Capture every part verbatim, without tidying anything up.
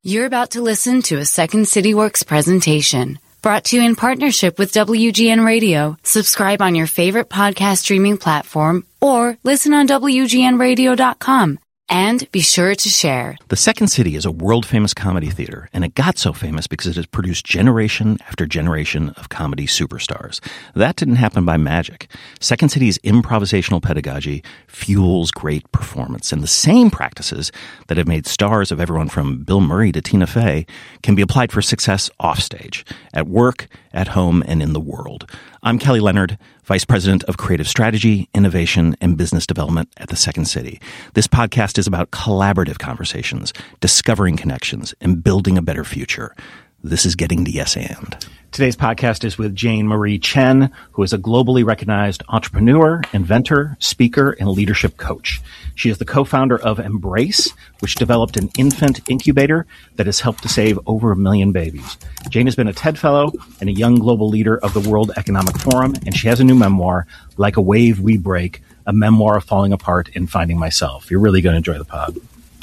You're about to listen to a Second City Works presentation brought to you in partnership with W G N Radio. Subscribe on your favorite podcast streaming platform or listen on W G N radio dot com. And be sure to share. The Second City is a world-famous comedy theater, and it got so famous because it has produced generation after generation of comedy superstars. That didn't happen by magic. Second City's improvisational pedagogy fuels great performance, and the same practices that have made stars of everyone from Bill Murray to Tina Fey can be applied for success offstage, at work, at home, and in the world. I'm Kelly Leonard, Vice President of Creative Strategy, Innovation, and Business Development at the Second City. This podcast is about collaborative conversations, discovering connections, and building a better future. This is Getting the Yes And. Today's podcast is with Jane Marie Chen, who is a globally recognized entrepreneur, inventor, speaker, and leadership coach. She is the co-founder of Embrace, which developed an infant incubator that has helped to save over a million babies. Jane has been a TED Fellow and a young global leader of the World Economic Forum, and she has a new memoir, Like a Wave We Break, a memoir of falling apart and finding myself. You're really going to enjoy the pod.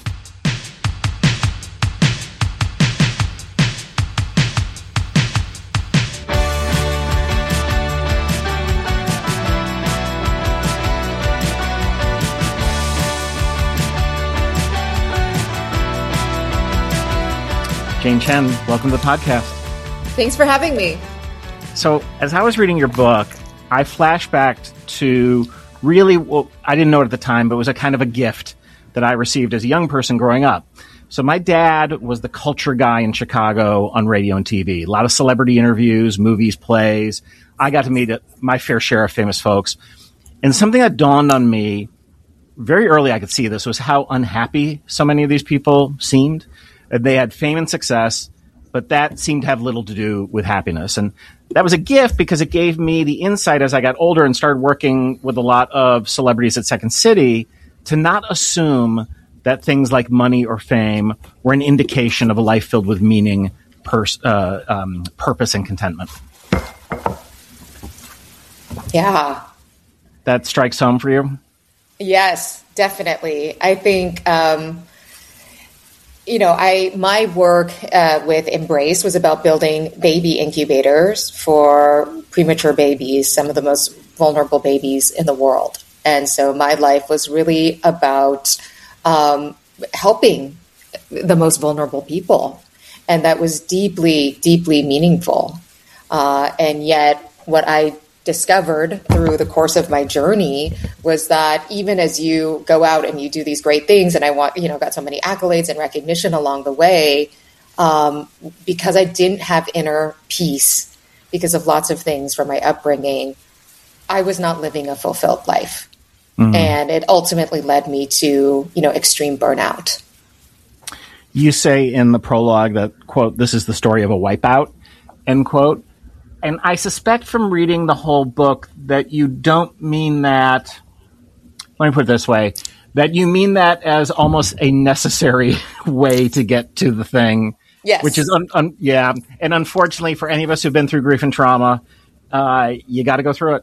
Jane Chen, welcome to the podcast. Thanks for having me. So, as I was reading your book, I flashbacked to really, well, I didn't know it at the time, but it was a kind of a gift that I received as a young person growing up. So my dad was the culture guy in Chicago on radio and T V. A lot of celebrity interviews, movies, plays. I got to meet my fair share of famous folks. And something that dawned on me very early, I could see this, was how unhappy so many of these people seemed. They had fame and success, but that seemed to have little to do with happiness. And that was a gift because it gave me the insight as I got older and started working with a lot of celebrities at Second City to not assume that things like money or fame were an indication of a life filled with meaning, pers- uh, um, purpose, and contentment. Yeah. That strikes home for you? Yes, definitely. I think... Um, You know, I my work uh, with Embrace was about building baby incubators for premature babies, some of the most vulnerable babies in the world. And so my life was really about um, helping the most vulnerable people. And that was deeply, deeply meaningful. Uh, and yet what I discovered through the course of my journey was that even as you go out and you do these great things, and I want, you know, got so many accolades and recognition along the way, um, because I didn't have inner peace because of lots of things from my upbringing, I was not living a fulfilled life. Mm-hmm. And it ultimately led me to, you know, extreme burnout. You say in the prologue that, quote, this is the story of a wipeout, end quote. And I suspect from reading the whole book that you don't mean that, let me put it this way, that you mean that as almost a necessary way to get to the thing. Yes. Which is, un, un, yeah. And unfortunately for any of us who've been through grief and trauma, uh, you got to go through it.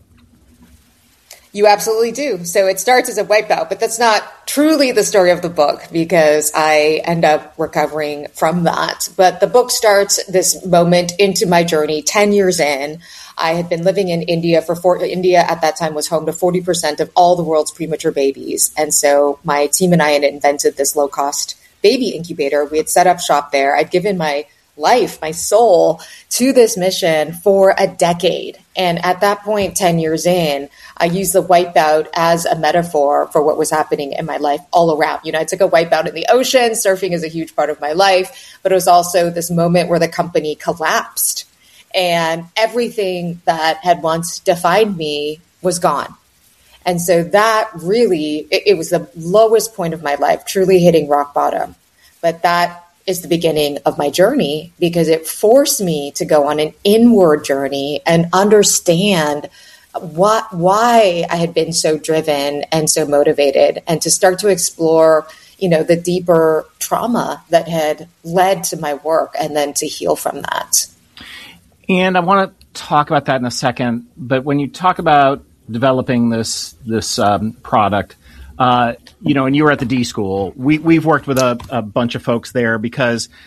You absolutely do. So it starts as a wipeout, but that's not truly the story of the book because I end up recovering from that. But the book starts this moment into my journey ten years in. I had been living in India for four, India at that time was home to forty percent of all the world's premature babies. And so my team and I had invented this low cost baby incubator. We had set up shop there. I'd given my life, my soul to this mission for a decade. And at that point, ten years in, I used the wipeout as a metaphor for what was happening in my life all around. You know, I took a wipeout in the ocean. Surfing is a huge part of my life, but it was also this moment where the company collapsed and everything that had once defined me was gone. And so that really, it, it was the lowest point of my life, truly hitting rock bottom. But that is the beginning of my journey because it forced me to go on an inward journey and understand what, why I had been so driven and so motivated, and to start to explore, you know, the deeper trauma that had led to my work and then to heal from that. And I want to talk about that in a second, but when you talk about developing this, this um, product, Uh, you know, and you were at the D School. We, we've worked with a, a bunch of folks there because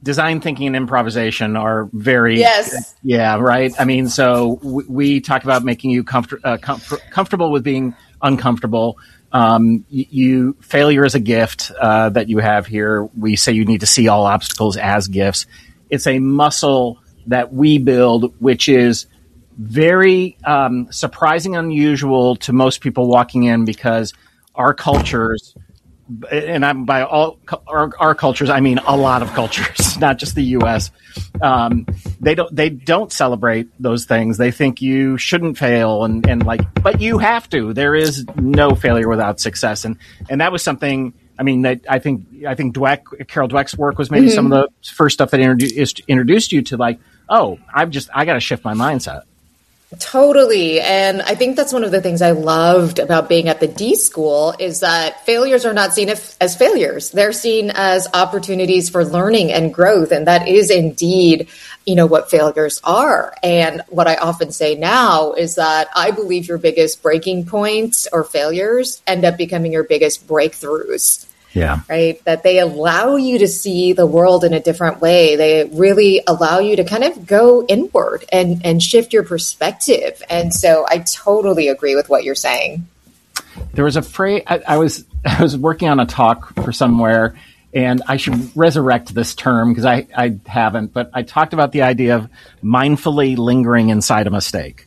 design thinking and improvisation are very, yes. yeah, right. I mean, so we, we talk about making you comfort, uh, comfort, comfortable with being uncomfortable. Um, you, you failure is a gift uh, that you have here. We say you need to see all obstacles as gifts. It's a muscle that we build, which is very um, surprising, unusual to most people walking in, because our cultures, and I'm by all our, our cultures, I mean a lot of cultures, not just the U S. Um, they don't they don't celebrate those things. They think you shouldn't fail, and, and like, but you have to. There is no failure without success, and and that was something. I mean, that I think I think Dweck, Carol Dweck's work was maybe mm-hmm. some of the first stuff that introduced introduced you to, like, oh, I've just I got to shift my mindset. Totally. And I think that's one of the things I loved about being at the D School, is that failures are not seen as failures. They're seen as opportunities for learning and growth. And that is indeed, you know, what failures are. And what I often say now is that I believe your biggest breaking points or failures end up becoming your biggest breakthroughs. Yeah. Right. That they allow you to see the world in a different way. They really allow you to kind of go inward and, and shift your perspective. And so I totally agree with what you're saying. There was a phrase, I, I was, I was working on a talk for somewhere, and I should resurrect this term because I, I haven't, but I talked about the idea of mindfully lingering inside a mistake.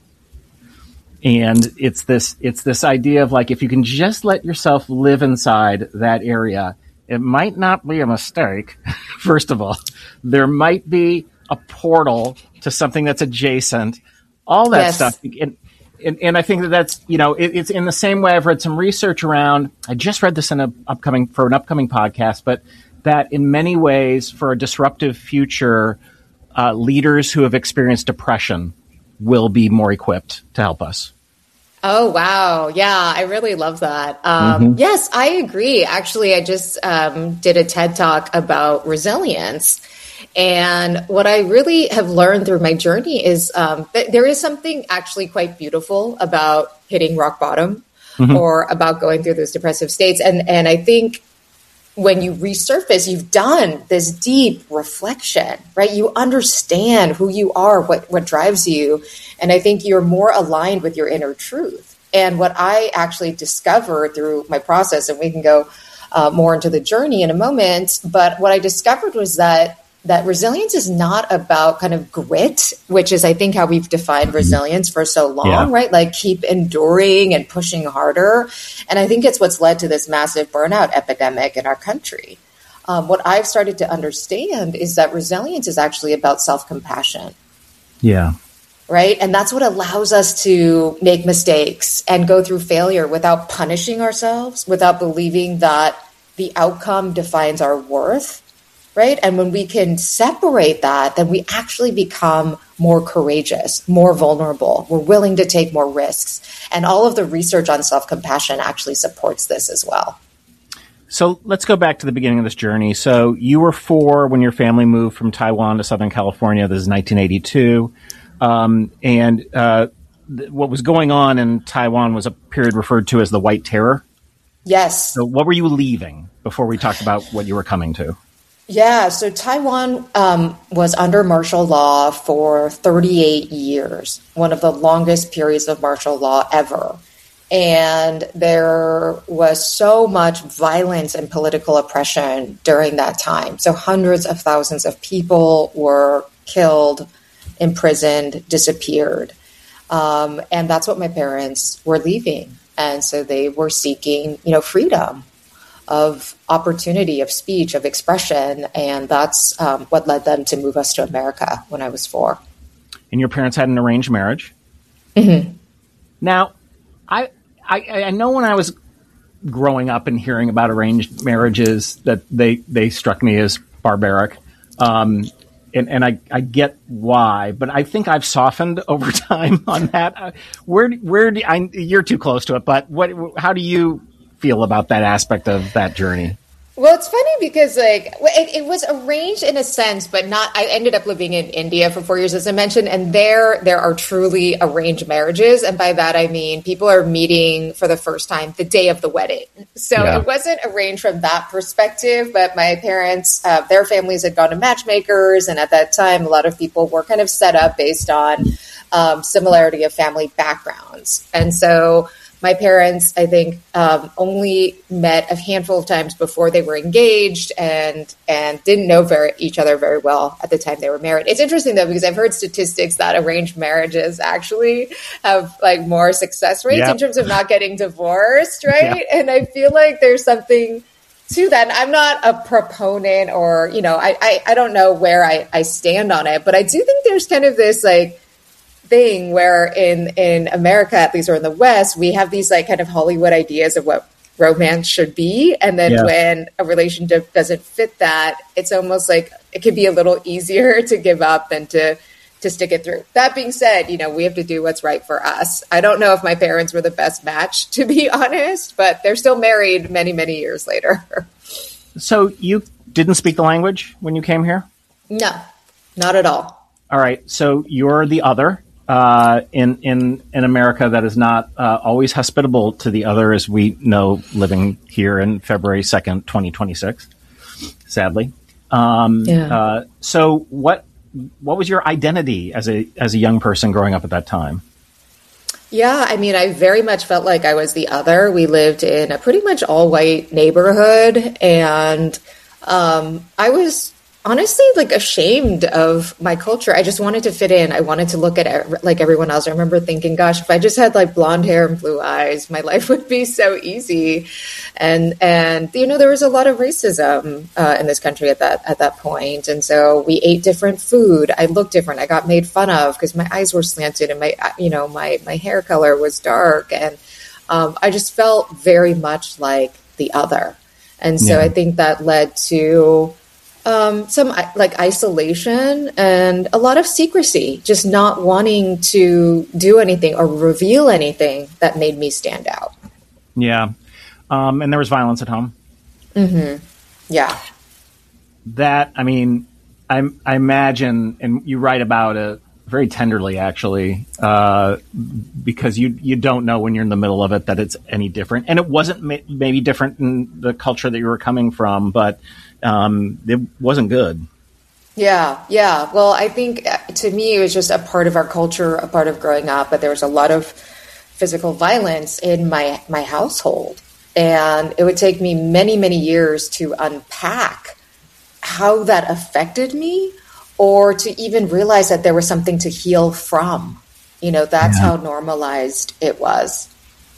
And it's this, it's this idea of, like, if you can just let yourself live inside that area, it might not be a mistake. First of all, there might be a portal to something that's adjacent, all that yes. stuff. And, and, and I think that that's, you know, it, it's in the same way. I've read some research around, I just read this in a upcoming, for an upcoming podcast, but that in many ways, for a disruptive future, uh, leaders who have experienced depression will be more equipped to help us. Oh, wow. Yeah, I really love that. Um, mm-hmm. Yes, I agree. Actually, I just um, did a TED Talk about resilience. And what I really have learned through my journey is um, that there is something actually quite beautiful about hitting rock bottom mm-hmm. or about going through those depressive states. And, and I think when you resurface, you've done this deep reflection, right? You understand who you are, what, what drives you. And I think you're more aligned with your inner truth. And what I actually discovered through my process, and we can go uh, more into the journey in a moment, but what I discovered was that that resilience is not about kind of grit, which is, I think, how we've defined resilience for so long, yeah. right? Like keep enduring and pushing harder. And I think it's what's led to this massive burnout epidemic in our country. Um, what I've started to understand is that resilience is actually about self-compassion. Yeah. Right? And that's what allows us to make mistakes and go through failure without punishing ourselves, without believing that the outcome defines our worth. Right? And when we can separate that, then we actually become more courageous, more vulnerable. We're willing to take more risks. And all of the research on self-compassion actually supports this as well. So let's go back to the beginning of this journey. So you were four when your family moved from Taiwan to Southern California. This is nineteen eighty-two. Um, and uh, th- what was going on in Taiwan was a period referred to as the White Terror. Yes. So what were you leaving before we talked about what you were coming to? Yeah, so Taiwan um, was under martial law for thirty-eight years, one of the longest periods of martial law ever. And there was so much violence and political oppression during that time. So hundreds of thousands of people were killed, imprisoned, disappeared. Um, and that's what my parents were leaving. And so they were seeking, you know, freedom of opportunity, of speech, of expression. And that's um, what led them to move us to America when I was four. And your parents had an arranged marriage? Mm-hmm. Now, I, I I know when I was growing up and hearing about arranged marriages that they, they struck me as barbaric. Um, and and I, I get why, but I think I've softened over time on that. Where, where do I, you're too close to it, but what, how do you feel about that aspect of that journey? Well, it's funny because like it, it was arranged in a sense, but not. I ended up living in India for four years, as I mentioned, and there there are truly arranged marriages, and by that I mean people are meeting for the first time the day of the wedding. So yeah. It wasn't arranged from that perspective. But my parents, uh, their families had gone to matchmakers, and at that time, a lot of people were kind of set up based on um, similarity of family backgrounds, and so. My parents, I think, um, only met a handful of times before they were engaged and and didn't know very, each other very well at the time they were married. It's interesting, though, because I've heard statistics that arranged marriages actually have like more success rates yep. in terms of not getting divorced, right? Yeah. And I feel like there's something to that. And I'm not a proponent or, you know, I, I, I don't know where I, I stand on it, but I do think there's kind of this like, thing where in in America, at least, or in the West, we have these like kind of Hollywood ideas of what romance should be, and then yeah. when a relationship doesn't fit that, it's almost like it can be a little easier to give up than to to stick it through. That being said, you know, we have to do what's right for us. I don't know if my parents were the best match, to be honest, but they're still married many many years later. So you didn't speak the language when you came here? No, not at all. All right, so you're the other. Uh, in, in, in America that is not uh, always hospitable to the other, as we know, living here in February second, twenty twenty-six, sadly. Um, yeah. uh, so what what was your identity as a as a young person growing up at that time? Yeah, I mean, I very much felt like I was the other. We lived in a pretty much all-white neighborhood, and um, I was honestly like ashamed of my culture. I just wanted to fit in. I wanted to look at it like everyone else. I remember thinking, gosh, if I just had like blonde hair and blue eyes, my life would be so easy. And, and, you know, there was a lot of racism uh, in this country at that, at that point. And so we ate different food. I looked different. I got made fun of because my eyes were slanted and my, you know, my, my hair color was dark. And um, I just felt very much like the other. And so yeah. I think that led to Um, some like isolation and a lot of secrecy, just not wanting to do anything or reveal anything that made me stand out. Yeah. Um, and there was violence at home. Mm-hmm. Yeah. That, I mean, I, I imagine, and you write about it very tenderly, actually, uh, because you, you don't know when you're in the middle of it that it's any different. And it wasn't ma- maybe different in the culture that you were coming from, but Um, it wasn't good. Yeah, yeah. Well, I think to me, it was just a part of our culture, a part of growing up, but there was a lot of physical violence in my, my household. And it would take me many, many years to unpack how that affected me or to even realize that there was something to heal from. You know, that's yeah. how normalized it was.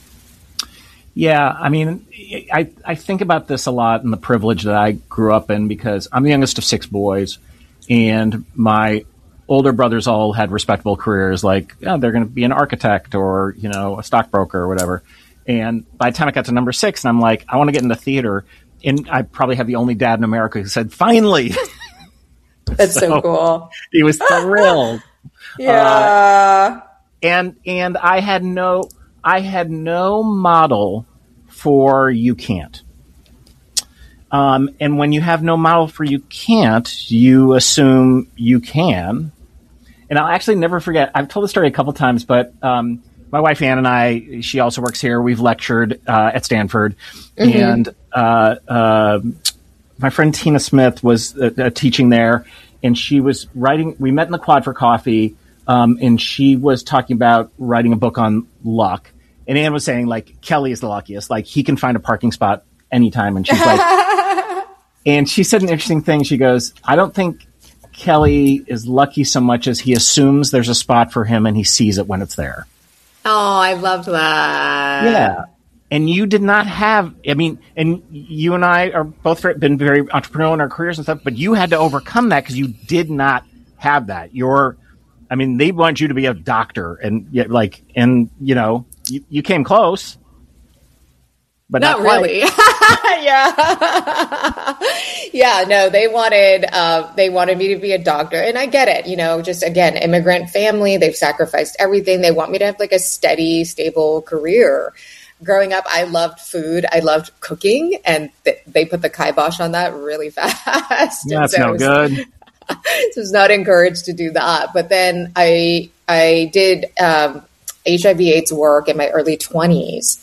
Yeah, I mean, I, I think about this a lot and the privilege that I grew up in because I'm the youngest of six boys, and my older brothers all had respectable careers, like oh, they're going to be an architect or, you know, a stockbroker or whatever. And by the time I got to number six, and I'm like, I want to get into theater, and I probably have the only dad in America who said, finally. That's so, so cool. He was thrilled. Yeah. Uh, and and I had no... I had no model for you can't. Um, and when you have no model for you can't, you assume you can. And I'll actually never forget, I've told the story a couple times, but um, my wife Ann and I, she also works here. We've lectured uh, at Stanford. Mm-hmm. And uh, uh, my friend Tina Smith was uh, uh, teaching there, and she was writing, we met in the Quad for coffee, Um, and she was talking about writing a book on luck. And Anne was saying, like, Kelly is the luckiest. Like, he can find a parking spot anytime. And she's like, and she said an interesting thing. She goes, I don't think Kelly is lucky so much as he assumes there's a spot for him and he sees it when it's there. Oh, I love that. Yeah. And you did not have, I mean, and you and I are both been very entrepreneurial in our careers and stuff, but you had to overcome that because you did not have that. You're, I mean, they want you to be a doctor and yet like, and you know, you, you came close, but not, not really. yeah. yeah, no, they wanted, uh, they wanted me to be a doctor, and I get it, you know, just again, immigrant family, they've sacrificed everything. They want me to have like a steady, stable career. growing up, I loved food. I loved cooking, and th- they put the kibosh on that really fast. That's so no was, good. So I was not encouraged to do that. But then I I did um, H I V AIDS work in my early twenties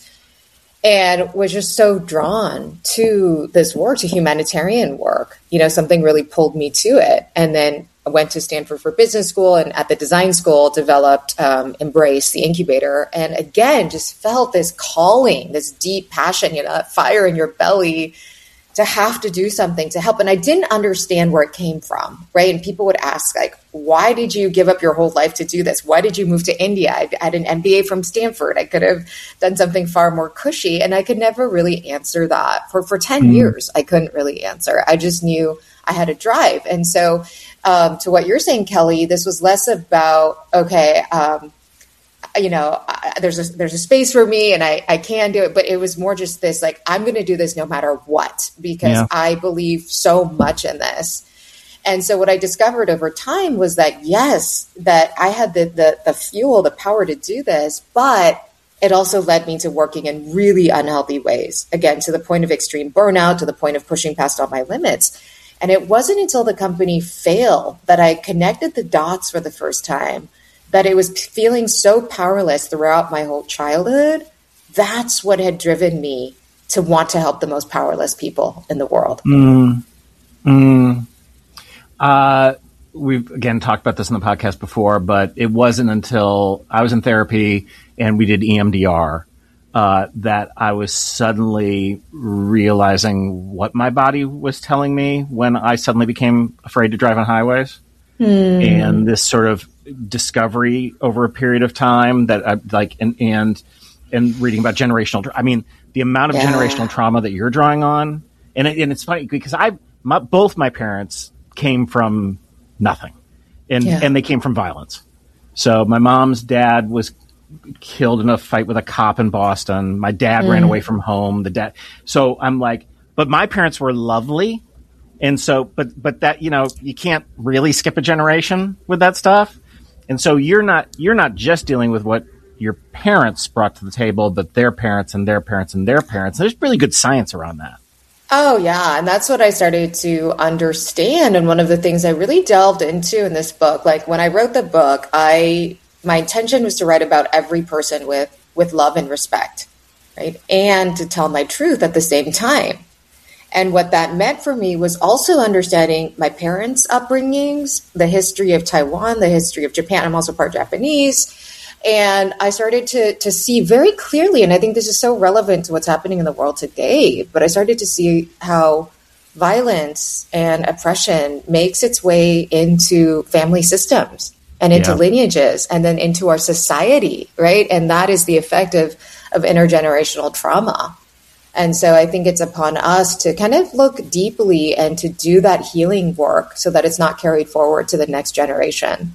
and was just so drawn to this work, to humanitarian work. You know, something really pulled me to it. And then I went to Stanford for business school, and at the design school developed um, Embrace, the incubator. And again, just felt this calling, this deep passion, you know, that fire in your belly to have to do something to help. And I didn't understand where it came from, right? And people would ask, like, why did you give up your whole life to do this? Why did you move to India? I had an M B A from Stanford. I could have done something far more cushy. And I could never really answer that. For, for ten mm. years, I couldn't really answer. I just knew I had a drive. And so um, to what you're saying, Kelly, this was less about, okay, um, you know, I, there's a, there's a space for me and I, I can do it. But it was more just this, like, I'm going to do this no matter what, because yeah. I believe so much in this. And so what I discovered over time was that, yes, that I had the, the, the fuel, the power to do this, but it also led me to working in really unhealthy ways, again, to the point of extreme burnout, to the point of pushing past all my limits. And it wasn't until the company failed that I connected the dots for the first time, that it was feeling so powerless throughout my whole childhood. That's what had driven me to want to help the most powerless people in the world. Mm. Mm. Uh, we've, again, talked about this in the podcast before, but it wasn't until I was in therapy and we did E M D R uh, that I was suddenly realizing what my body was telling me when I suddenly became afraid to drive on highways. Mm. And this sort of discovery over a period of time that I like, and, and, and reading about generational, I mean, the amount of yeah. generational trauma that you're drawing on. And, it, and it's funny because I, my, both my parents came from nothing, and, yeah. and they came from violence. So my mom's dad was killed in a fight with a cop in Boston. My dad mm. ran away from home. The dad. So I'm like, but my parents were lovely. And so, but, but that, you know, you can't really skip a generation with that stuff. And so you're not, you're not just dealing with what your parents brought to the table, but their parents and their parents and their parents. There's really good science around that. Oh, yeah. And that's what I started to understand. And one of the things I really delved into in this book, like when I wrote the book, I, my intention was to write about every person with, with love and respect, right? And to tell my truth at the same time. And what that meant for me was also understanding my parents' upbringings, the history of Taiwan, the history of Japan. I'm also part Japanese. And I started to to see very clearly, and I think this is so relevant to what's happening in the world today, but I started to see how violence and oppression makes its way into family systems and into yeah. lineages and then into our society, right? And that is the effect of, of intergenerational trauma. And so I think it's upon us to kind of look deeply and to do that healing work so that it's not carried forward to the next generation.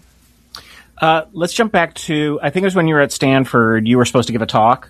Uh, let's jump back to, I think it was when you were at Stanford, you were supposed to give a talk.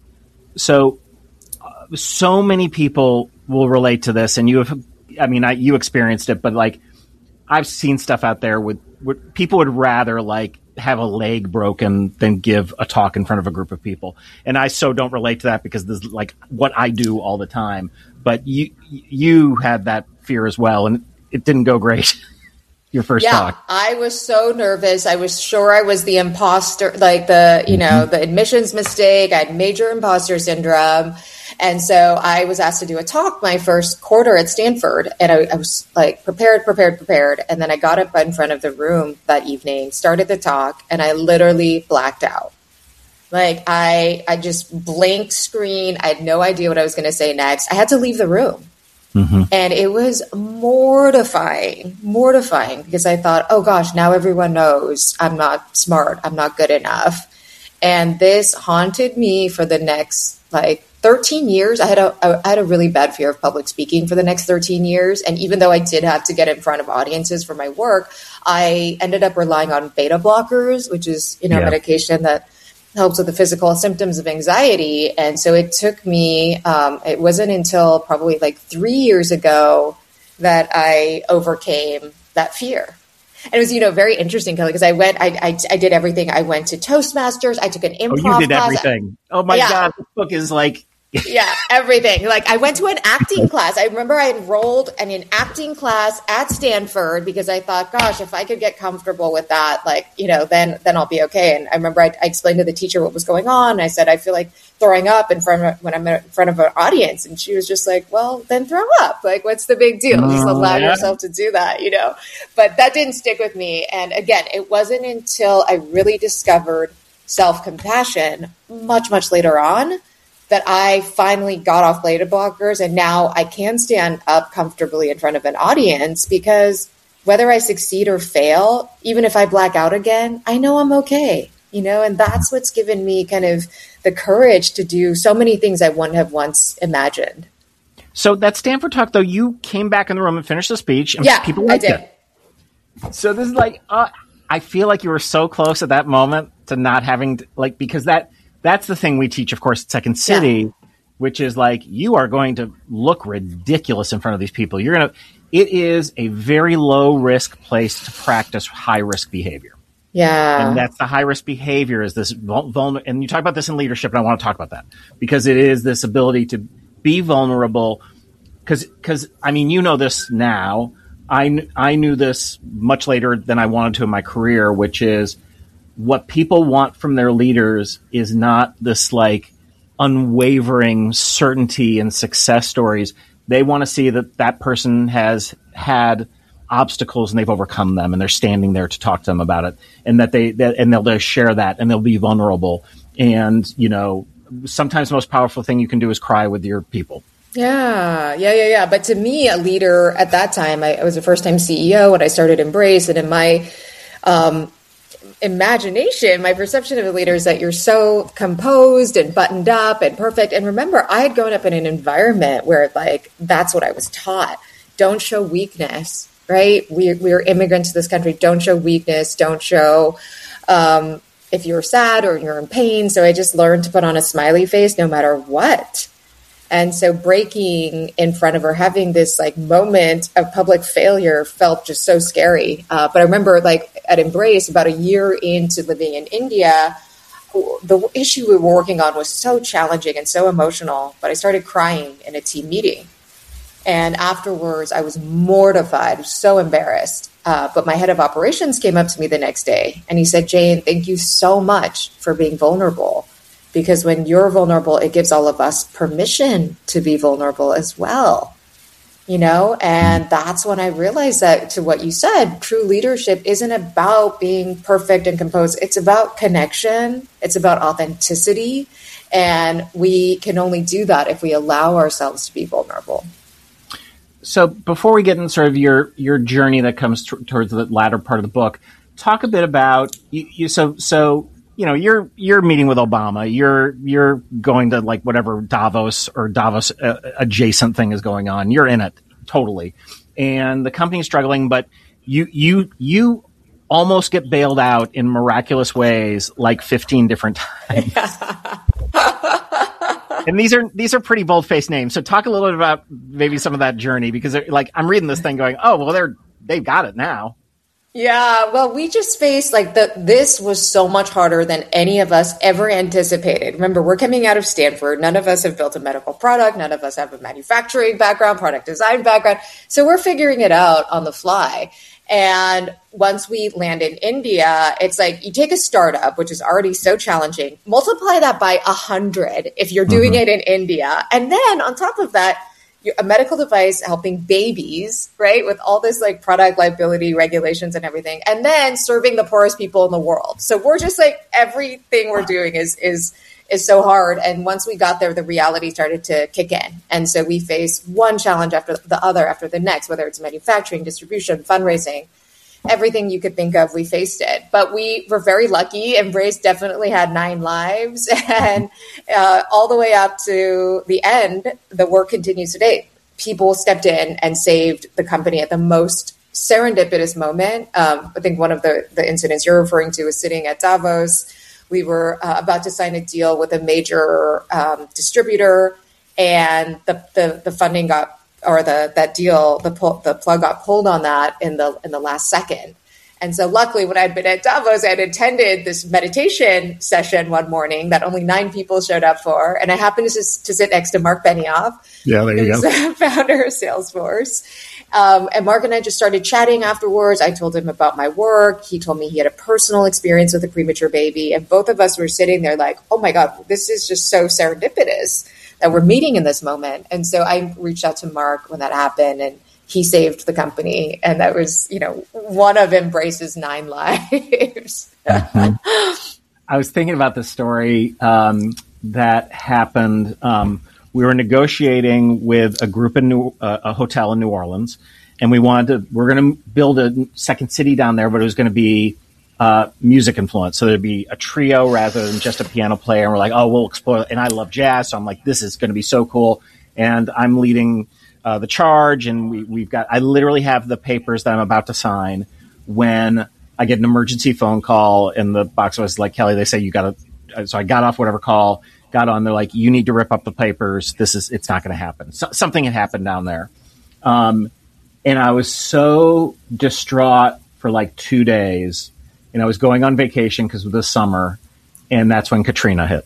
So, uh, so many people will relate to this, and you have, I mean, I, you experienced it, but like, I've seen stuff out there with, with people would rather like have a leg broken than give a talk in front of a group of people. And I so don't relate to that because this is like what I do all the time. But you, you had that fear as well, and it didn't go great. Your first yeah, talk. I was so nervous. I was sure I was the imposter, like the, you mm-hmm. know, the admissions mistake. I had major imposter syndrome. And so I was asked to do a talk my first quarter at Stanford. And I, I was like prepared, prepared, prepared. And then I got up in front of the room that evening, started the talk, and I literally blacked out. Like I, I just blanked screen. I had no idea what I was going to say next. I had to leave the room. Mm-hmm. And it was mortifying, mortifying because I thought, oh gosh, now everyone knows I'm not smart. I'm not good enough. And this haunted me for the next like thirteen years. I had a, I had a really bad fear of public speaking for the next thirteen years. And even though I did have to get in front of audiences for my work, I ended up relying on beta blockers, which is, you know, yeah. medication that helps with the physical symptoms of anxiety. And so it took me, um, it wasn't until probably like three years ago that I overcame that fear. And it was, you know, very interesting, Kelly, because I went, I, I I did everything. I went to Toastmasters. I took an improv Oh, you did class. everything. Oh my Yeah. God, this book is like... Yeah, everything. Like I went to an acting class. I remember I enrolled in an acting class at Stanford because I thought, gosh, if I could get comfortable with that, like, you know, then then I'll be okay. And I remember I, I explained to the teacher what was going on. I said, I feel like throwing up in front of when I'm in front of an audience. And she was just like, well, then throw up. Like, what's the big deal? Just allow yeah. yourself to do that, you know. But that didn't stick with me. And again, it wasn't until I really discovered self-compassion much, much later on that I finally got off beta blockers, and now I can stand up comfortably in front of an audience because whether I succeed or fail, even if I black out again, I know I'm okay, you know, and that's what's given me kind of the courage to do so many things I wouldn't have once imagined. So that Stanford talk, though, you came back in the room and finished the speech, and Yeah, people I liked did. it. So this is like, uh, I feel like you were so close at that moment to not having, to, like, because that, that's the thing we teach, of course, at Second City, yeah. which is like, you are going to look ridiculous in front of these people. You're going to, it is a very low risk place to practice high risk behavior. Yeah. And that's the high risk behavior is this vulnerable. And you talk about this in leadership, and I want to talk about that because it is this ability to be vulnerable. Cause, cause I mean, you know this now. I, I knew this much later than I wanted to in my career, which is, what people want from their leaders is not this like unwavering certainty and success stories. They want to see that that person has had obstacles and they've overcome them and they're standing there to talk to them about it, and that they, that, and they'll, they'll share that and they'll be vulnerable. And, you know, sometimes the most powerful thing you can do is cry with your people. Yeah, yeah, yeah, yeah. But to me, a leader at that time, I, I was a first time C E O and I started Embrace, and in my, um, imagination, my perception of a leader is that you're so composed and buttoned up and perfect. And remember, I had grown up in an environment where like, that's what I was taught. Don't show weakness, right? We, we're immigrants to this country. Don't show weakness. Don't show, um, if you're sad or you're in pain. So I just learned to put on a smiley face no matter what. And so breaking in front of her, having this like moment of public failure felt just so scary. Uh, but I remember like at Embrace, about a year into living in India, the issue we were working on was so challenging and so emotional, but I started crying in a team meeting. And afterwards, I was mortified, so embarrassed. Uh, but my head of operations came up to me the next day and he said, Jane, thank you so much for being vulnerable. Because when you're vulnerable, it gives all of us permission to be vulnerable as well, you know? And that's when I realized that, to what you said, true leadership isn't about being perfect and composed. It's about connection. It's about authenticity. And we can only do that if we allow ourselves to be vulnerable. So before we get into sort of your, your journey that comes t- towards the latter part of the book, talk a bit about you. you so, so, you know, you're, you're meeting with Obama, you're, you're going to like whatever Davos or Davos uh, adjacent thing is going on. You're in it totally. And the company's struggling, but you, you, you almost get bailed out in miraculous ways, like fifteen different times. And these are, these are pretty bold-faced names. So talk a little bit about maybe some of that journey, because like, I'm reading this thing going, oh, well, they're, they've got it now. Yeah, well, we just faced like the, this was so much harder than any of us ever anticipated. Remember, we're coming out of Stanford. None of us have built a medical product. None of us have a manufacturing background, product design background. So we're figuring it out on the fly. And once we land in India, it's like you take a startup, which is already so challenging, multiply that by a hundred if you're doing mm-hmm. it in India. And then on top of that, a medical device helping babies, right? With all this like product liability regulations and everything, and then serving the poorest people in the world. So we're just like, everything we're doing is, is, is so hard. And once we got there, the reality started to kick in. And so we face one challenge after the other, after the next, whether it's manufacturing, distribution, fundraising, everything you could think of, we faced it. But we were very lucky. Embrace definitely had nine lives. And uh, all the way up to the end, the work continues today. People stepped in and saved the company at the most serendipitous moment. Um, I think one of the, the incidents you're referring to is sitting at Davos. We were uh, about to sign a deal with a major um, distributor, and the, the, the funding got or the that deal, the pull, the plug got pulled on that in the in the last second. And so luckily when I'd been at Davos, I had attended this meditation session one morning that only nine people showed up for. And I happened to, to sit next to Mark Benioff, yeah, there you who's go. the founder of Salesforce. Um, and Mark and I just started chatting afterwards. I told him about my work. He told me he had a personal experience with a premature baby. And both of us were sitting there like, oh my God, this is just so serendipitous that we're meeting in this moment. And so I reached out to Mark when that happened, and he saved the company. And that was, you know, one of Embrace's nine lives. Mm-hmm. I was thinking about the story um, that happened. Um, we were negotiating with a group in New, uh, a hotel in New Orleans, and we wanted to, we're going to build a second city down there, but it was going to be uh, music influence. So there'd be a trio rather than just a piano player. And we're like, oh, we'll explore. And I love jazz. So I'm like, this is going to be so cool. And I'm leading uh, the charge. And we, we've got, I literally have the papers that I'm about to sign when I get an emergency phone call, and the box was like, Kelly, they say you got to, so I got off whatever call, got on. They're like, you need to rip up the papers. This is, it's not going to happen. So, something had happened down there. Um, and I was so distraught for like two days. And I was going on vacation because of the summer. And that's when Katrina hit.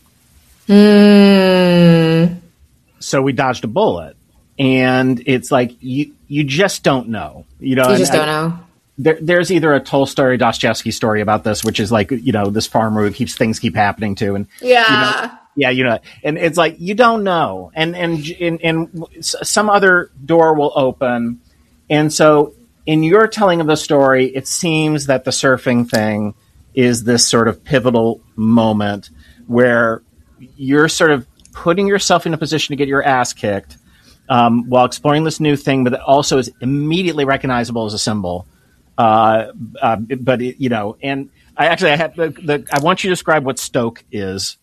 Mm. So we dodged a bullet. And it's like, you, you just don't know. You know, You just I, don't know. There, there's either a Tolstoy or Dostoevsky story about this, which is like, you know, this farmer who keeps things keep happening to. And, Yeah. you know, yeah, you know, and it's like, you don't know. And, and, and, and some other door will open. And so in your telling of the story, it seems that the surfing thing is this sort of pivotal moment where you're sort of putting yourself in a position to get your ass kicked um, while exploring this new thing, but it also is immediately recognizable as a symbol. Uh, uh, but it, you know, and I actually, I had the, the, I want you to describe what Stoke is,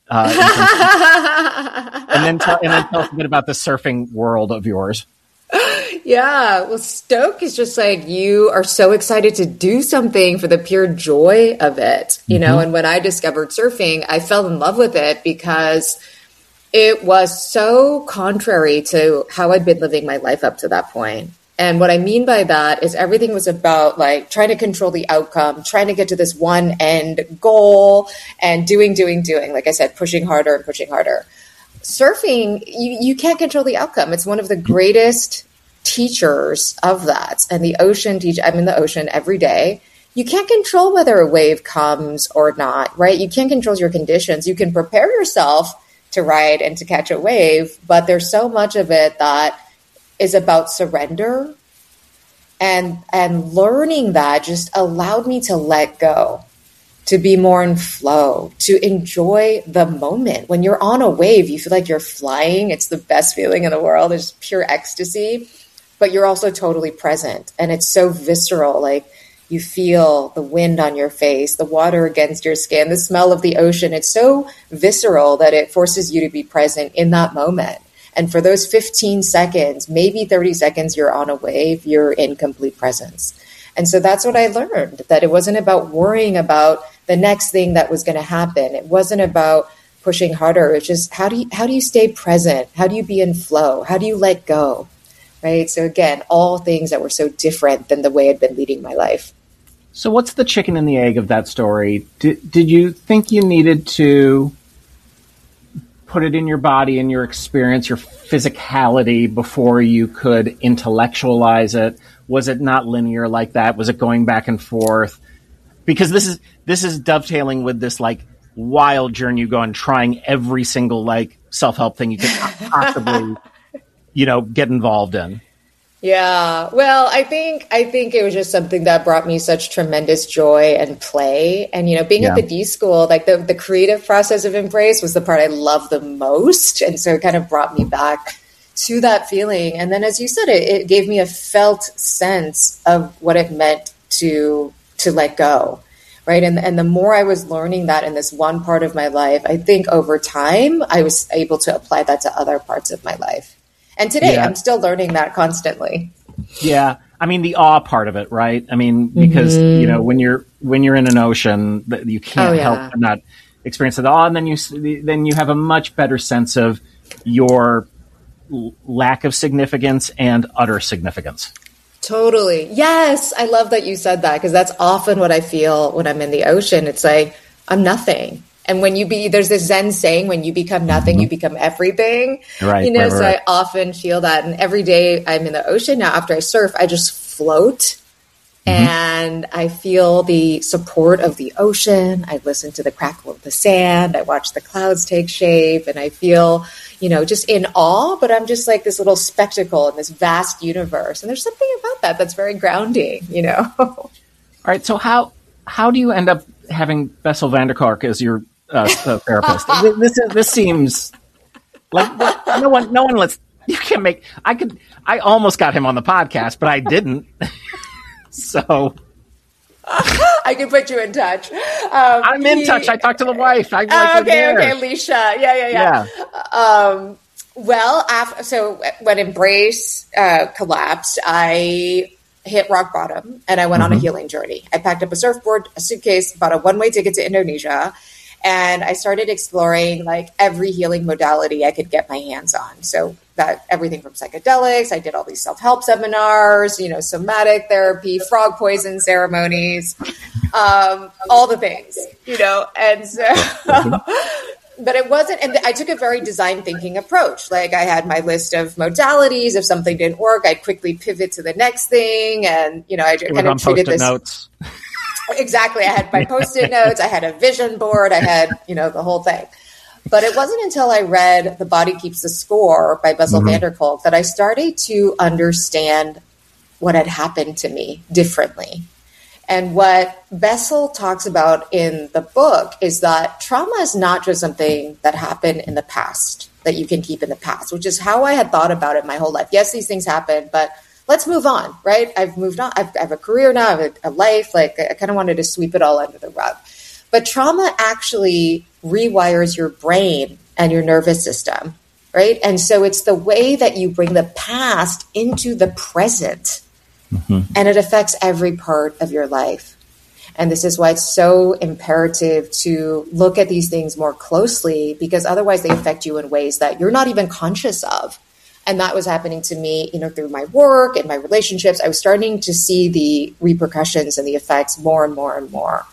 uh, and then tell, and then tell us a bit about the surfing world of yours. Yeah, well, Stoke is just like, you are so excited to do something for the pure joy of it, you mm-hmm. know, and when I discovered surfing, I fell in love with it because it was so contrary to how I'd been living my life up to that point. And what I mean by that is everything was about like trying to control the outcome, trying to get to this one end goal and doing, doing, doing, like I said, pushing harder and pushing harder. Surfing, you, you can't control the outcome. It's one of the greatest teachers of that. And the ocean teach, I'm in the ocean every day. You can't control whether a wave comes or not, right? You can't control your conditions. You can prepare yourself to ride and to catch a wave, but there's so much of it that is about surrender. And, and learning that just allowed me to let go, to be more in flow, to enjoy the moment. When you're on a wave, you feel like you're flying. It's the best feeling in the world. It's pure ecstasy, but you're also totally present. And it's so visceral. Like you feel the wind on your face, the water against your skin, the smell of the ocean. It's so visceral that it forces you to be present in that moment. And for those fifteen seconds, maybe thirty seconds, you're on a wave, you're in complete presence. And so that's what I learned, that it wasn't about worrying about the next thing that was going to happen. It wasn't about pushing harder. It's just, how do you, how do you stay present? How do you be in flow? How do you let go? Right? So again, all things that were so different than the way I'd been leading my life. So what's the chicken and the egg of that story? Did, did you think you needed to put it in your body, in your experience, your physicality before you could intellectualize it? Was it not linear like that? Was it going back and forth? Because this is this is dovetailing with this like wild journey you go on, trying every single like self-help thing you could possibly, you know, get involved in. Yeah. Well, I think I think it was just something that brought me such tremendous joy and play. And, you know, being Yeah. at the D School, like the, the creative process of Embrace was the part I loved the most. And so it kind of brought me back to that feeling. And then, as you said, it, it gave me a felt sense of what it meant to to let go. Right. And, and the more I was learning that in this one part of my life, I think over time, I was able to apply that to other parts of my life. And today, Yeah. I'm still learning that constantly. Yeah. I mean, the awe part of it, right? I mean, because, Mm-hmm. you know, when you're when you're in an ocean, th- you can't Oh, yeah. help but not experience the awe. And then you, s- then you have a much better sense of your l- lack of significance and utter significance. Totally. Yes. I love that you said that, because that's often what I feel when I'm in the ocean. It's like, I'm nothing. And when you be, there's this Zen saying, when you become nothing, mm-hmm. you become everything. Right. You know, right, so right. I often feel that. And every day I'm in the ocean now, after I surf, I just float. Mm-hmm. And I feel the support of the ocean. I listen to the crackle of the sand. I watch the clouds take shape, and I feel, you know, just in awe, but I'm just like this little spectacle in this vast universe. And there's something about that that's very grounding, you know? All right. So how, how do you end up having Bessel van der Kolk as your uh, uh, therapist? this, is, this seems like no one, no one lets, you can't make, I could, I almost got him on the podcast, but I didn't. So I can put you in touch. Um, I'm in he, touch. I talked to the wife. I, like, uh, okay, there. okay, Alicia. Yeah, yeah, yeah. yeah. Um, well, after, so when Embrace uh, collapsed, I hit rock bottom, and I went mm-hmm. on a healing journey. I packed up a surfboard, a suitcase, bought a one-way ticket to Indonesia, and I started exploring like every healing modality I could get my hands on. So that everything from psychedelics, I did all these self-help seminars, you know, somatic therapy, frog poison ceremonies, um, all the things, you know, and so, but it wasn't, and I took a very design thinking approach. Like I had my list of modalities. If something didn't work, I'd quickly pivot to the next thing. And, you know, I kind of treated this. Notes. Exactly. I had my Post-it notes. I had a vision board. I had, you know, the whole thing. But it wasn't until I read The Body Keeps the Score by Bessel mm-hmm. van der Kolk that I started to understand what had happened to me differently. And what Bessel talks about in the book is that trauma is not just something that happened in the past, that you can keep in the past, which is how I had thought about it my whole life. Yes, these things happen, but let's move on, right? I've moved on. I've, I have a career now. I have a, a life. Like I kind of wanted to sweep it all under the rug. But trauma actually rewires your brain and your nervous system, right? And so it's the way that you bring the past into the present, mm-hmm. and it affects every part of your life. And this is why it's so imperative to look at these things more closely, because otherwise they affect you in ways that you're not even conscious of. And that was happening to me, you know, through my work and my relationships. I was starting to see the repercussions and the effects more and more and more.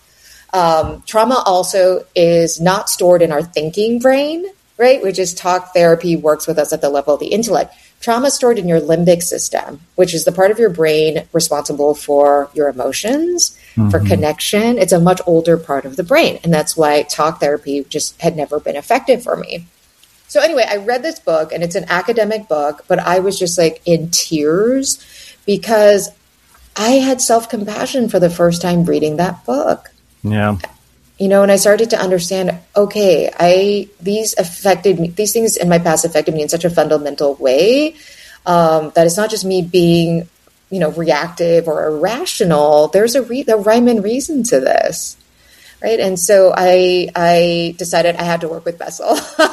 Um, trauma also is not stored in our thinking brain, right? Which is talk therapy works with us at the level of the intellect. Trauma is stored in your limbic system, which is the part of your brain responsible for your emotions, mm-hmm. for connection. It's a much older part of the brain. And that's why talk therapy just had never been effective for me. So anyway, I read this book, and it's an academic book, but I was just like in tears because I had self-compassion for the first time reading that book. Yeah. You know, and I started to understand, okay, I, these affected me, these things in my past affected me in such a fundamental way, um, that it's not just me being, you know, reactive or irrational. There's a, re- a rhyme and reason to this. Right. And so I, I decided I had to work with Bessel.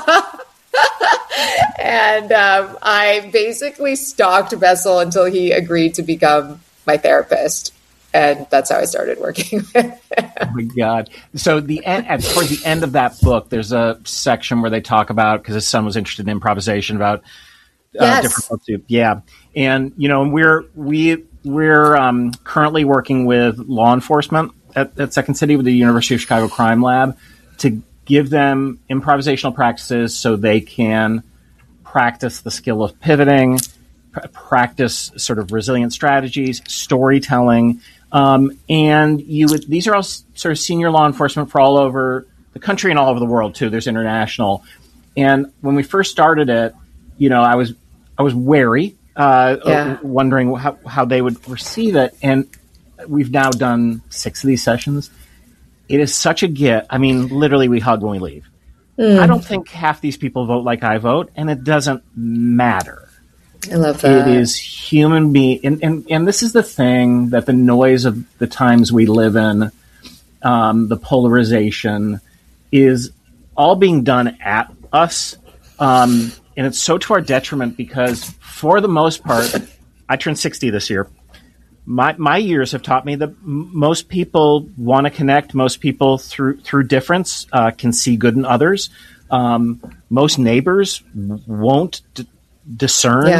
And um, I basically stalked Bessel until he agreed to become my therapist. And that's how I started working with him. Oh my God. So the end, at, towards the end of that book, there's a section where they talk about, because his son was interested in improvisation, about uh, yes. different books. Yeah. And, you know, we're, we, we're um, currently working with law enforcement at, at Second City with the University of Chicago Crime Lab to give them improvisational practices so they can practice the skill of pivoting, pr- practice sort of resilient strategies, storytelling. Um, and you would, these are all s- sort of senior law enforcement for all over the country and all over the world too. There's international. And when we first started it, you know, I was, I was wary, uh, yeah. wondering how, how they would receive it. And we've now done six of these sessions. It is such a gift. I mean, literally we hug when we leave. Mm. I don't think half these people vote like I vote, and it doesn't matter. I love that. It is human being, and, and, and this is the thing that the noise of the times we live in, um, the polarization, is all being done at us. Um, and it's so to our detriment because for the most part, I turned sixty this year. My my years have taught me that m- most people want to connect. Most people through through difference uh, can see good in others. Um, most neighbors won't d- discern yeah. a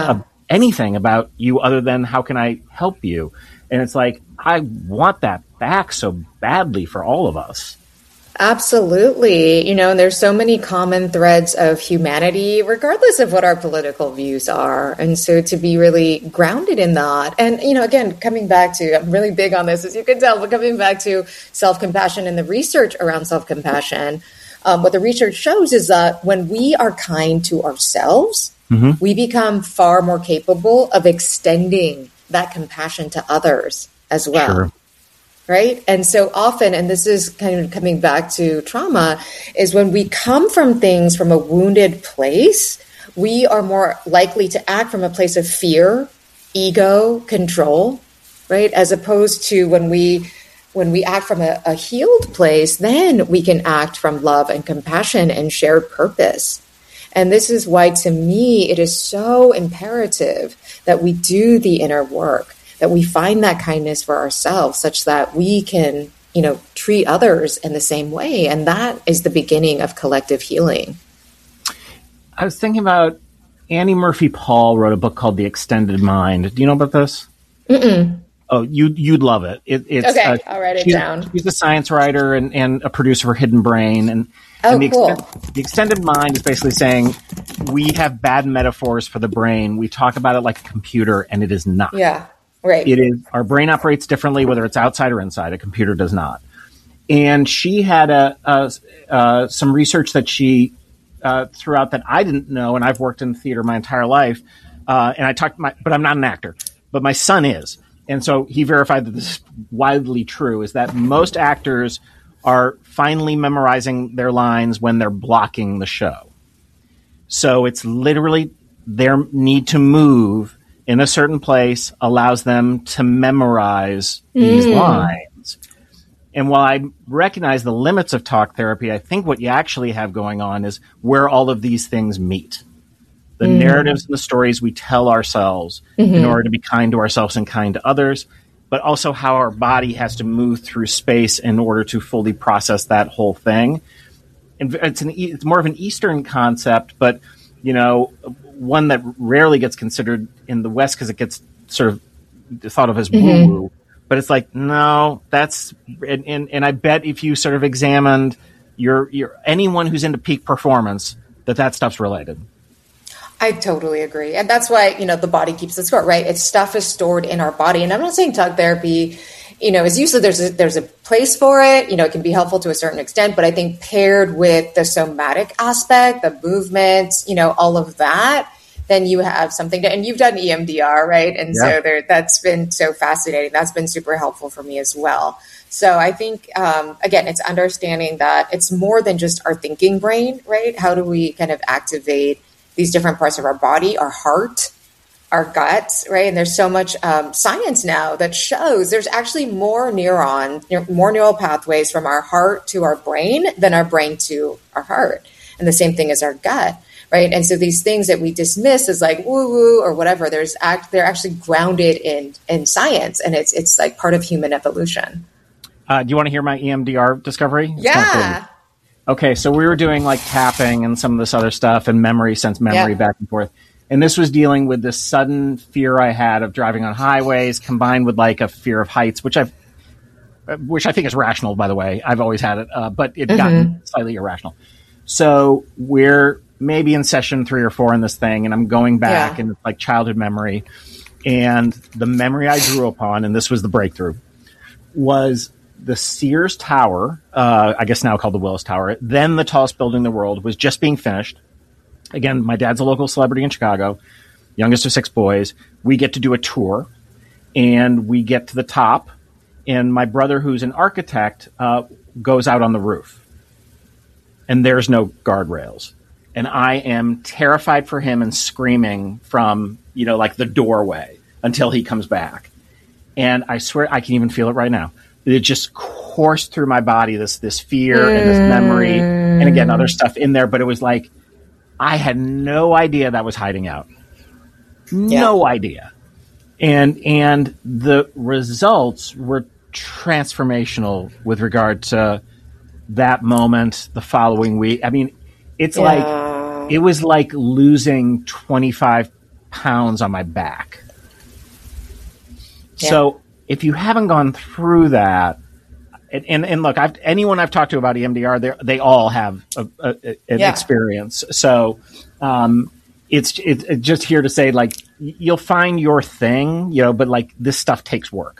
anything about you other than how can I help you? And it's like, I want that back so badly for all of us. Absolutely. You know, and there's so many common threads of humanity, regardless of what our political views are. And so to be really grounded in that. And, you know, again, coming back to, I'm really big on this, as you can tell, but coming back to self-compassion and the research around self-compassion, um, what the research shows is that when we are kind to ourselves, mm-hmm. we become far more capable of extending that compassion to others as well. Sure. Right. And so often, and this is kind of coming back to trauma, is when we come from things from a wounded place, we are more likely to act from a place of fear, ego, control, right? As opposed to when we when we act from a, a healed place, then we can act from love and compassion and shared purpose. And this is why, to me, it is so imperative that we do the inner work, that we find that kindness for ourselves such that we can, you know, treat others in the same way. And that is the beginning of collective healing. I was thinking about Annie Murphy Paul wrote a book called The Extended Mind. Do you know about this? Mm-mm. Oh, you, you'd love it. it it's, okay, uh, I'll write it she's, down. She's a science writer and, and a producer for Hidden Brain. And, oh, and the, cool. extend, the Extended Mind is basically saying we have bad metaphors for the brain. We talk about it like a computer, and it is not. Yeah. Right. It is, our brain operates differently, whether it's outside or inside. A computer does not. And she had a, a uh, some research that she uh, threw out that I didn't know, and I've worked in theater my entire life. Uh, and I talked, my, but I'm not an actor. But my son is, and so he verified that this is widely true. Is that most actors are finally memorizing their lines when they're blocking the show. So it's literally their need to move in a certain place allows them to memorize these mm. lines. And while I recognize the limits of talk therapy, I think what you actually have going on is where all of these things meet. The mm. narratives and the stories we tell ourselves mm-hmm. in order to be kind to ourselves and kind to others, but also how our body has to move through space in order to fully process that whole thing. And it's, an, it's more of an Eastern concept, but, you know, one that rarely gets considered in the West because it gets sort of thought of as mm-hmm. woo-woo. But it's like, no, that's, and, and, and I bet if you sort of examined your, your, anyone who's into peak performance, that that stuff's related. I totally agree. And that's why, you know, the body keeps the score, right? It's stuff is stored in our body. And I'm not saying talk therapy, you know, is useful. There's a, there's a place for it. You know, it can be helpful to a certain extent, but I think paired with the somatic aspect, the movements, you know, all of that, then you have something to, and you've done E M D R, right? And yeah. so there, that's been so fascinating. That's been super helpful for me as well. So I think, um, again, it's understanding that it's more than just our thinking brain, right? How do we kind of activate these different parts of our body, our heart, our guts, right? And there's so much um, science now that shows there's actually more neuron, more neural pathways from our heart to our brain than our brain to our heart. And the same thing as our gut, right? And so these things that we dismiss as like woo-woo or whatever, there's act, they're actually grounded in in science, and it's it's like part of human evolution. Uh, do you want to hear my E M D R discovery? It's yeah. kind of cool. Okay, so we were doing like tapping and some of this other stuff and memory, sense memory yeah. back and forth. And this was dealing with this sudden fear I had of driving on highways combined with like a fear of heights, which I've, which I think is rational, by the way. I've always had it, uh, but it mm-hmm. got slightly irrational. So we're maybe in session three or four in this thing, and I'm going back yeah. and it's like childhood memory. And the memory I drew upon, and this was the breakthrough, was the Sears Tower, uh, I guess now called the Willis Tower, then the tallest building in the world, was just being finished. Again, my dad's a local celebrity in Chicago, youngest of six boys. We get to do a tour, and we get to the top, and my brother, who's an architect, uh, goes out on the roof. And there's no guardrails. And I am terrified for him and screaming from, you know, like the doorway until he comes back. And I swear I can even feel it right now. It just coursed through my body, this this fear mm. and this memory, and again, other stuff in there. But it was like, I had no idea that was hiding out. No yeah. idea. And and the results were transformational with regard to that moment, the following week. I mean, it's yeah. like, it was like losing twenty-five pounds on my back. Yeah. So if you haven't gone through that, and, and, and look, I've, anyone I've talked to about E M D R, they all have a, a, an Yeah. experience. So um, it's, it's just here to say, like, you'll find your thing, you know, but like this stuff takes work.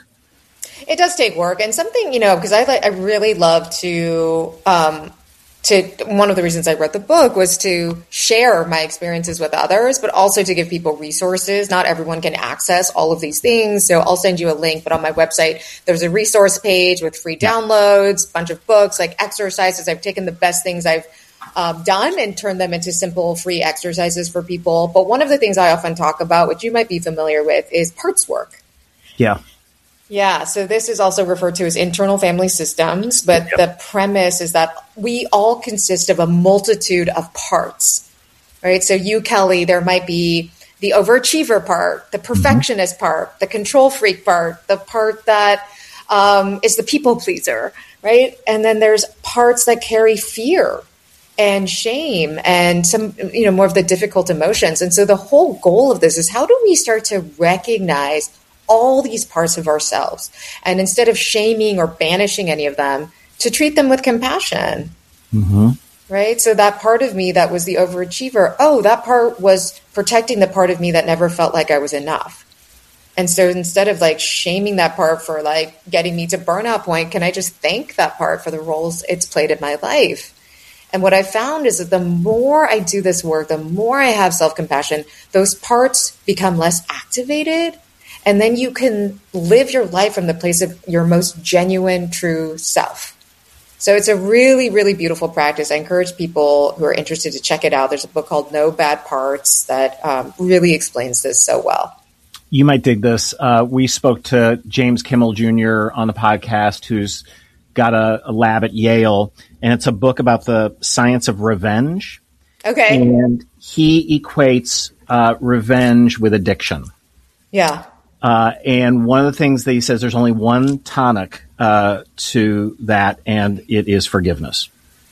It does take work, and something, you know, because I like, I really love to, um, to, one of the reasons I wrote the book was to share my experiences with others, but also to give people resources. Not everyone can access all of these things. So I'll send you a link, but on my website, there's a resource page with free downloads, a bunch of books, like exercises. I've taken the best things I've um, done and turned them into simple free exercises for people. But one of the things I often talk about, which you might be familiar with, is parts work. Yeah. Yeah, so this is also referred to as internal family systems, but yep. the premise is that we all consist of a multitude of parts, right? So you, Kelly, there might be the overachiever part, the perfectionist mm-hmm. part, the control freak part, the part that um, is the people pleaser, right? And then there's parts that carry fear and shame and some, you know, more of the difficult emotions. And so the whole goal of this is, how do we start to recognize all these parts of ourselves, and instead of shaming or banishing any of them, to treat them with compassion, mm-hmm. right? So that part of me that was the overachiever, oh, that part was protecting the part of me that never felt like I was enough. And so instead of like shaming that part for like getting me to burnout point, can I just thank that part for the roles it's played in my life? And what I found is that the more I do this work, the more I have self-compassion, those parts become less activated. And then you can live your life from the place of your most genuine, true self. So it's a really, really beautiful practice. I encourage people who are interested to check it out. There's a book called No Bad Parts that um, really explains this so well. You might dig this. Uh, we spoke to James Kimmel Junior on the podcast, who's got a, a lab at Yale, and it's a book about the science of revenge. Okay. And he equates uh, revenge with addiction. Yeah. Uh, and one of the things that he says, there's only one tonic uh, to that, and it is forgiveness.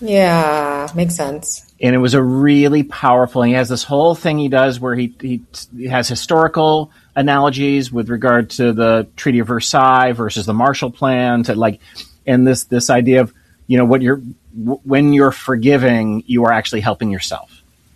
Yeah, makes sense. And it was a really powerful, and he has this whole thing he does where he, he, he has historical analogies with regard to the Treaty of Versailles versus the Marshall Plan, to like, and this, this idea of, you know, what you're, when you're forgiving, you are actually helping yourself.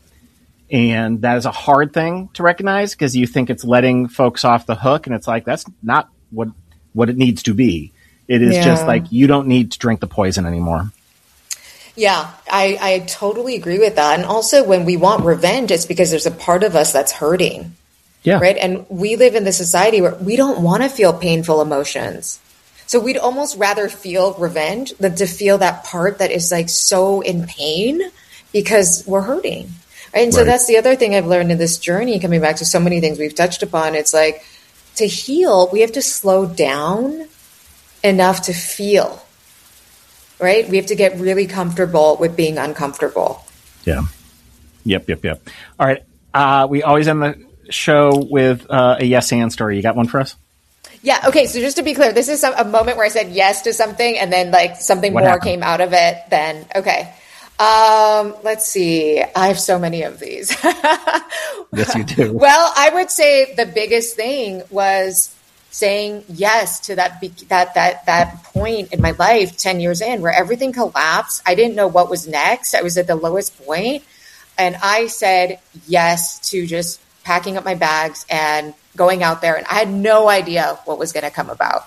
And that is a hard thing to recognize, because you think it's letting folks off the hook. And it's like, that's not what, what it needs to be. It is yeah. just like, you don't need to drink the poison anymore. Yeah, I, I totally agree with that. And also when we want revenge, it's because there's a part of us that's hurting. Yeah. Right. And we live in this society where we don't want to feel painful emotions. So we'd almost rather feel revenge than to feel that part that is like so in pain because we're hurting. Right? And so right. that's the other thing I've learned in this journey, coming back to so many things we've touched upon. It's like, to heal, we have to slow down enough to feel, right? We have to get really comfortable with being uncomfortable. Yeah. Yep, yep, yep. All right. Uh, we always end the show with uh, a yes and story. You got one for us? Yeah. Okay. So just to be clear, this is a moment where I said yes to something and then like something what more happened? Came out of it. Then, okay. Um, let's see. I have so many of these. Yes, you do. Well, I would say the biggest thing was saying yes to that, that, that, that point in my life ten years in where everything collapsed. I didn't know what was next. I was at the lowest point, and I said yes to just packing up my bags and going out there. And I had no idea what was going to come about.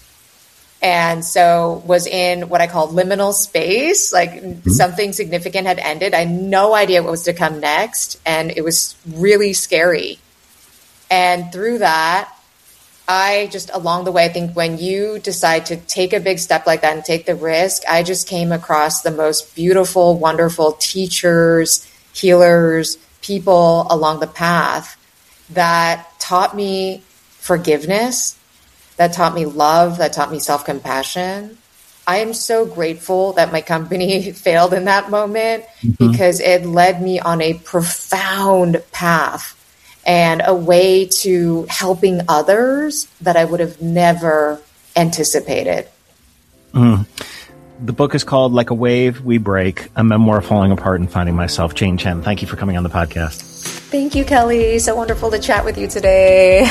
And so was in what I call liminal space, like mm-hmm. something significant had ended. I had no idea what was to come next. And it was really scary. And through that, I just, along the way, I think when you decide to take a big step like that and take the risk, I just came across the most beautiful, wonderful teachers, healers, people along the path that taught me forgiveness, that taught me love, that taught me self-compassion. I am so grateful that my company failed in that moment mm-hmm. because it led me on a profound path and a way to helping others that I would have never anticipated. Mm. The book is called Like a Wave We Break, A Memoir of Falling Apart and Finding Myself. Jane Chen, thank you for coming on the podcast. Thank you, Kelly. So wonderful to chat with you today.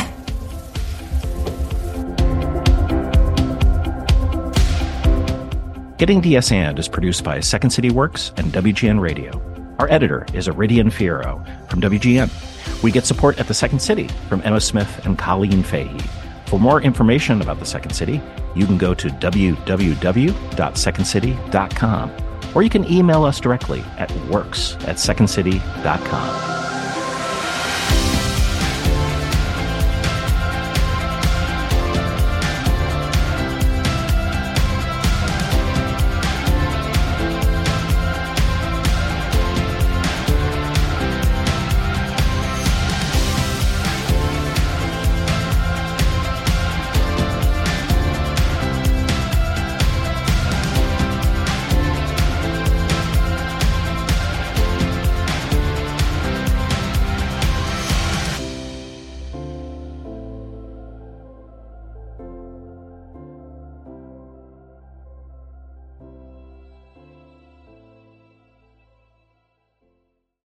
Getting D S And is produced by Second City Works and W G N Radio. Our editor is Iridian Fierro from W G N. We get support at the Second City from Emma Smith and Colleen Fahey. For more information about the Second City, you can go to w w w dot second city dot com, or you can email us directly at works at second city dot com.